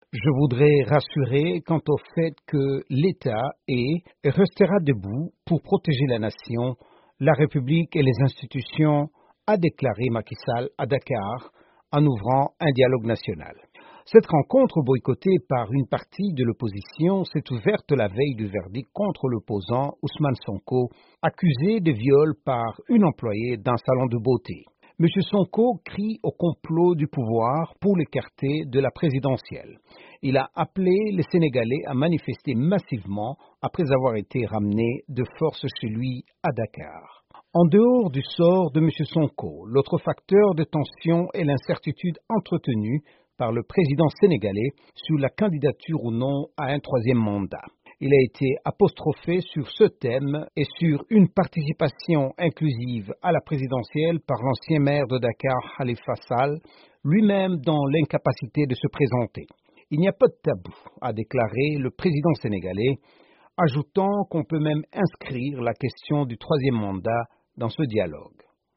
Je voudrais rassurer quant au fait que l'État est et restera debout pour protéger la nation, la République et les institutions, a déclaré Macky Sall à Dakar en ouvrant un dialogue national. Cette rencontre boycottée par une partie de l'opposition s'est ouverte la veille du verdict contre l'opposant Ousmane Sonko, accusé de viol par une employée d'un salon de beauté. M. Sonko crie au complot du pouvoir pour l'écarter de la présidentielle. Il a appelé les Sénégalais à manifester massivement après avoir été ramenés de force chez lui à Dakar. En dehors du sort de M. Sonko, l'autre facteur de tension est l'incertitude entretenue par le président sénégalais sur la candidature ou non à un troisième mandat. Il a été apostrophé sur ce thème et sur une participation inclusive à la présidentielle par l'ancien maire de Dakar, Khalifa Sall, lui-même dans l'incapacité de se présenter. Il n'y a pas de tabou, a déclaré le président sénégalais, ajoutant qu'on peut même inscrire la question du troisième mandat dans ce dialogue.